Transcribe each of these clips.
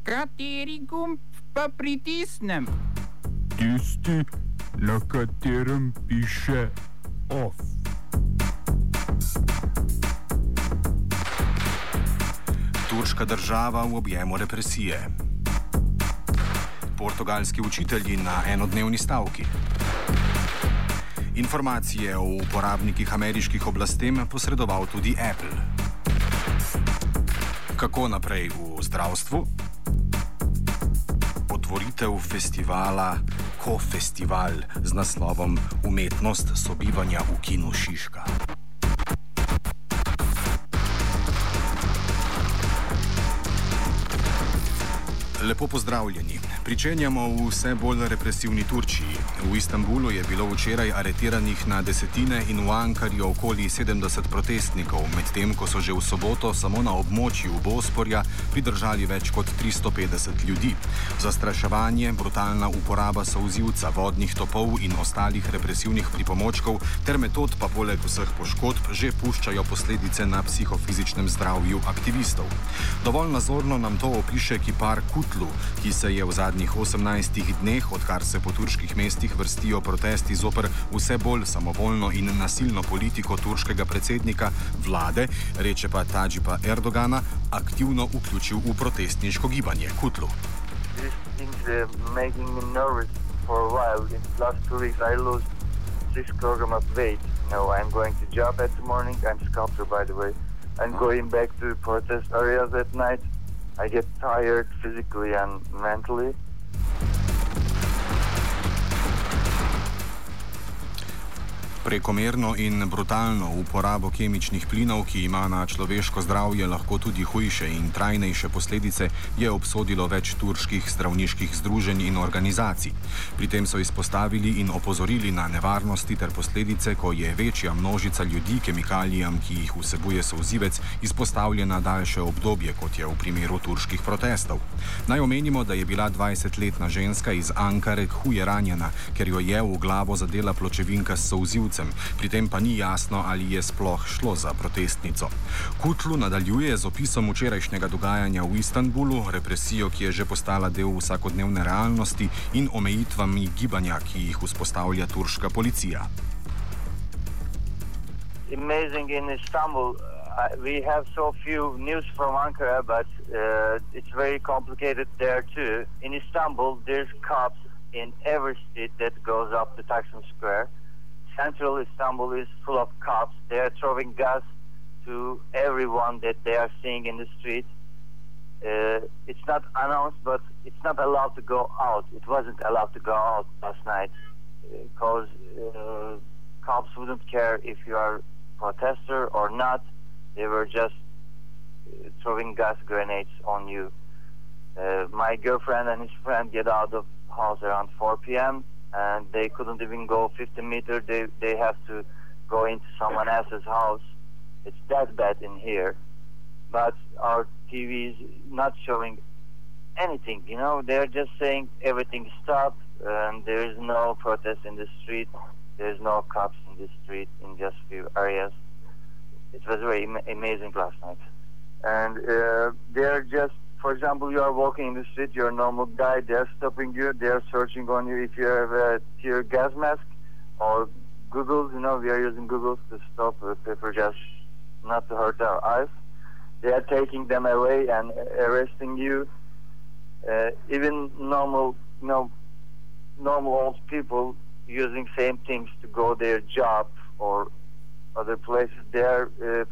Kateri gumb pa pritisnem? Tisti, na katerem piše OFF. Turška država v objemu represije. Portugalski učitelji na enodnevni stavki. Informacije o uporabnikih ameriških oblastem posredoval tudi Apple. Kako naprej v zdravstvu? Otvoritev festivala Ko-festival z naslovom Umetnost sobivanja v kinu Šiška. Lepo pozdravljeni. Pričenjamo v vse bolj represivni Turčiji. V Istanbulu je bilo včeraj aretiranih na desetine in v Ankari okoli 70 protestnikov, medtem ko so že v soboto samo na območju Bosporja pridržali več kot 350 ljudi. Zastraševanje, brutalna uporaba solzivca, vodnih topov in ostalih represivnih pripomočkov ter metod pa poleg vseh poškodb že puščajo posledice na psihofizičnem zdravju aktivistov. Dovolj nazorno nam to opiše kipar Kutlu, ki se je v zadnjih 18 dneh, odkar se po turških mestih vrstijo protesti zoper vse bolj samovoljno in nasilno politiko turškega predsednika vlade, reče pa Tadžipa Erdogana, aktivno vključil v protestniško gibanje. Kutlu. I get tired physically and mentally. Prekomerno in brutalno uporabo kemičnih plinov, ki ima na človeško zdravje lahko tudi hujše in trajnejše posledice, je obsodilo več turških zdravniških združenj in organizacij. Pri tem so izpostavili in opozorili na nevarnosti ter posledice, ko je večja množica ljudi kemikalijam, ki jih vsebuje solzivec, izpostavljena daljše obdobje, kot je v primeru turških protestov. Naj omenimo, da je bila 20-letna ženska iz Ankare huje ranjena, ker jo je v glavo zadela pločevinka s solzivcem. Pri tem pa ni jasno, ali je sploh šlo za protestnico. Kutlu nadaljuje z opisom včerajšnjega dogajanja v Istanbulu, represijo, ki je že postala del vsakodnevne realnosti, in omejitvami gibanja, ki jih vzpostavlja turška policija. Amazing in Istanbul. We have so few news from Ankara, but it's very complicated there too. In Istanbul, there's cops in every street that goes up to Taksim Square. Central Istanbul is full of cops. They are throwing gas to everyone that they are seeing in the street. It's not announced, but it's not allowed to go out. It wasn't allowed to go out last night because cops wouldn't care if you are a protester or not. They were just throwing gas grenades on you. My girlfriend and his friend get out of the house around 4 p.m. and they couldn't even go 50 meters. They have to go into someone else's house. It's that bad in here. But our TV is not showing anything, you know. They're just saying everything stopped and there is no protest in the street. There's no cops in the street in just few areas. It was very amazing last night. And they're just, for example, you are walking in the street, you're a normal guy, they're stopping you, they're searching on you if you have a tear gas mask or goggles, you know, we are using goggles to stop paper gas not to hurt our eyes. They are taking them away and arresting you. Even normal old people using same things to go their job or other places, they are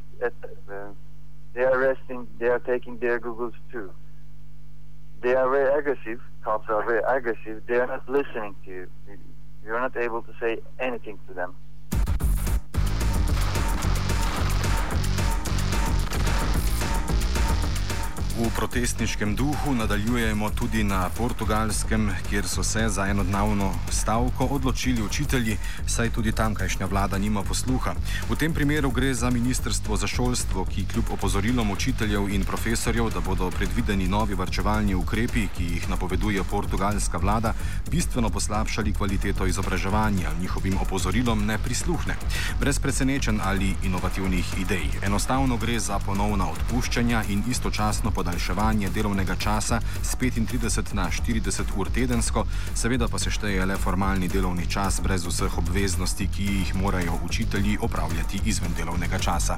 arresting, they are taking their goggles too. They are very aggressive, cops are very aggressive, they are not listening to you. You're not able to say anything to them. V protestniškem duhu nadaljujemo tudi na Portugalskem, kjer so se za enodnevno stavko odločili učitelji, saj tudi tamkajšnja vlada nima posluha. V tem primeru gre za ministrstvo za šolstvo, ki kljub opozorilom učiteljev in profesorjev, da bodo predvideni novi varčevalni ukrepi, ki jih napoveduje portugalska vlada, bistveno poslabšali kvaliteto izobraževanja, njihovim opozorilom ne prisluhne. Brez presenečenj ali inovativnih idej. Enostavno gre za ponovna odpuščanja in istočasno podaljševanje delovnega časa z 35 na 40 ur tedensko, seveda pa se šteje le formalni delovni čas brez vseh obveznosti, ki jih morajo učitelji opravljati izven delovnega časa.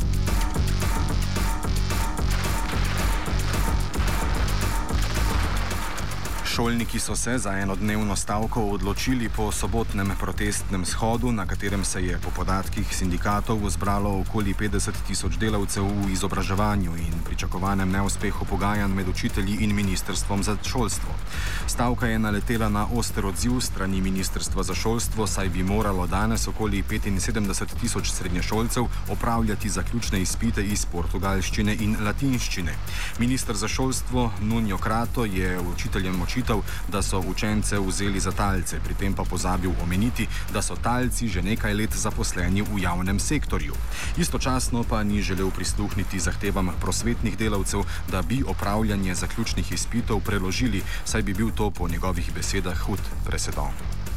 Šolniki so se za enodnevno stavko odločili po sobotnem protestnem shodu, na katerem se je po podatkih sindikatov zbralo okoli 50 tisoč delavcev v izobraževanju in pričakovanem neuspehu pogajanj med učitelji in ministrstvom za šolstvo. Stavka je naletela na oster odziv strani ministrstva za šolstvo, saj bi moralo danes okoli 75 tisoč srednješolcev opravljati zaključne izpite iz portugalščine in latinščine. Minister za šolstvo Nuno Krato je učiteljem očital, da so učence vzeli za talce, pri tem pa pozabil omeniti, da so talci že nekaj let zaposleni v javnem sektorju. Istočasno pa ni želel prisluhniti zahtevam prosvetnih delavcev, da bi opravljanje zaključnih izpitov preložili, saj bi bil to po njegovih besedah hud presedon.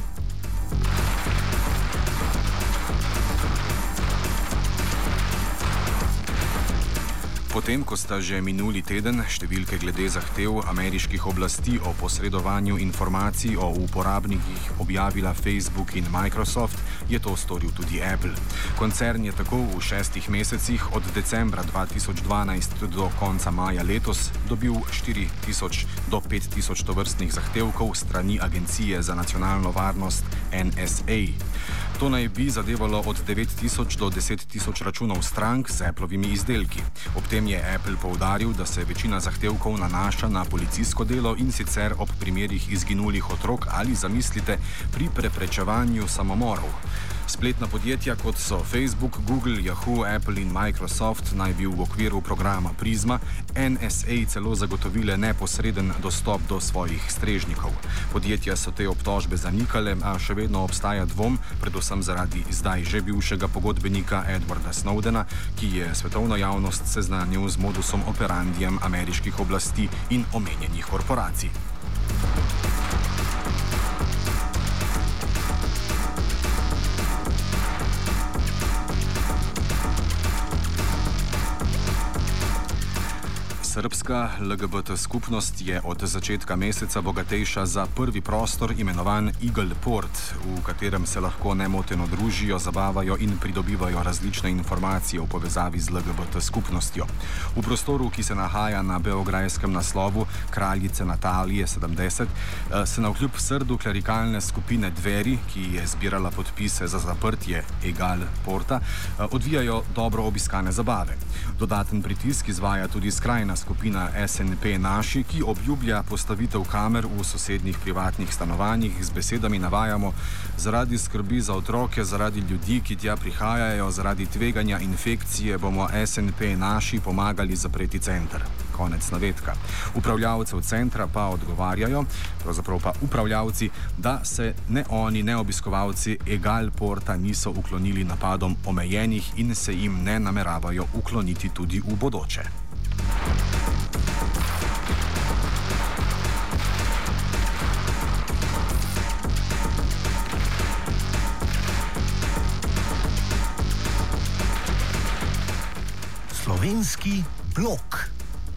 Potem, ko sta že minuli teden številke glede zahtev ameriških oblasti o posredovanju informacij o uporabnikih objavila Facebook in Microsoft, je to storil tudi Apple. Koncern je tako v 6 mesecih od decembra 2012 do konca maja letos dobil 4000 do 5000 tovrstnih zahtevkov strani Agencije za nacionalno varnost NSA. To naj bi zadevalo od 9000 do 10.000 računov strank z Applovimi izdelki. Ob tem je Apple poudaril, da se večina zahtevkov nanaša na policijsko delo in sicer ob primerih izginulih otrok ali, zamislite, pri preprečevanju samomorov. Spletna podjetja, kot so Facebook, Google, Yahoo, Apple in Microsoft, naj bi v okviru programa Prisma NSA celo zagotovile neposreden dostop do svojih strežnikov. Podjetja so te obtožbe zanikale, a še vedno obstaja dvom, predvsem zaradi zdaj že bivšega pogodbenika Edwarda Snowdena, ki je svetovno javnost seznanil z modusom operandijem ameriških oblasti in omenjenih korporacij. Srbska LGBT skupnost je od začetka meseca bogatejša za prvi prostor imenovan Eagle Port, v katerem se lahko nemoteno družijo, zabavajo in pridobivajo različne informacije v povezavi z LGBT skupnostjo. V prostoru, ki se nahaja na beograjskem naslovu Kraljice Natalije 70, se navkljub srdu klerikalne skupine Dveri, ki je zbirala podpise za zaprtje Eagle Porta, odvijajo dobro obiskane zabave. Dodaten pritisk izvaja tudi skrajna skupina SNP Naši, ki obljublja postavitev kamer v sosednjih privatnih stanovanjih z besedami navajamo: zaradi skrbi za otroke, zaradi ljudi, ki tja prihajajo, zaradi tveganja infekcije bomo SNP Naši pomagali zapreti center. Konec navedka. Upravljavcev centra pa odgovarjajo, pravzaprav pa upravljavci, da se ne oni, ne obiskovalci Eagle Porta niso uklonili napadom omejenih in se jim ne nameravajo ukloniti tudi v bodoče. Slovenski blok.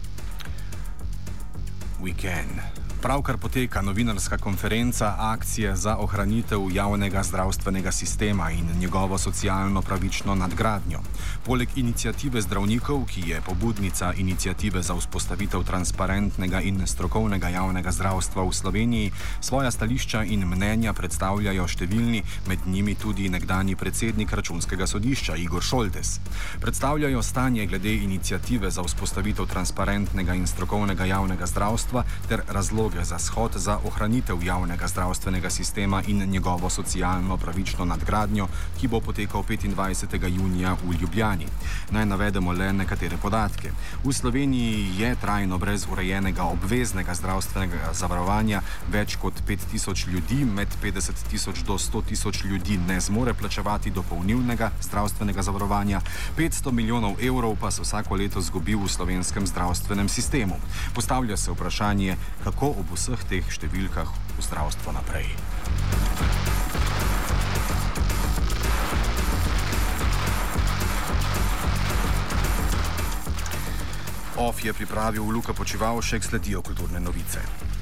Weekend. Pravkar poteka novinarska konferenca Akcije za ohranitev javnega zdravstvenega sistema in njegovo socialno pravično nadgradnjo. Poleg iniciative zdravnikov, ki je pobudnica iniciative za vzpostavitev transparentnega in strokovnega javnega zdravstva v Sloveniji, svoja stališča in mnenja predstavljajo številni, med njimi tudi nekdanji predsednik Računskega sodišča Igor Šoltes. Predstavljajo stanje glede iniciative za vzpostavitev transparentnega in strokovnega javnega zdravstva ter razloge za shod za ohranitev javnega zdravstvenega sistema in njegovo socialno pravično nadgradnjo, ki bo potekal 25. junija v Ljubljani. Naj navedemo le nekatere podatke. V Sloveniji je trajno brez urejenega obveznega zdravstvenega zavarovanja več kot 5000 ljudi, med 50.000 do 100.000 ljudi ne zmore plačevati dopolnilnega zdravstvenega zavarovanja, 500 milijonov evrov pa se vsako leto zgubi v slovenskem zdravstvenem sistemu. Postavlja se vprašanje, kako ob vseh teh številkah v zdravstvo naprej. OF je pripravil Luka Počivavšek, sledijo kulturne novice.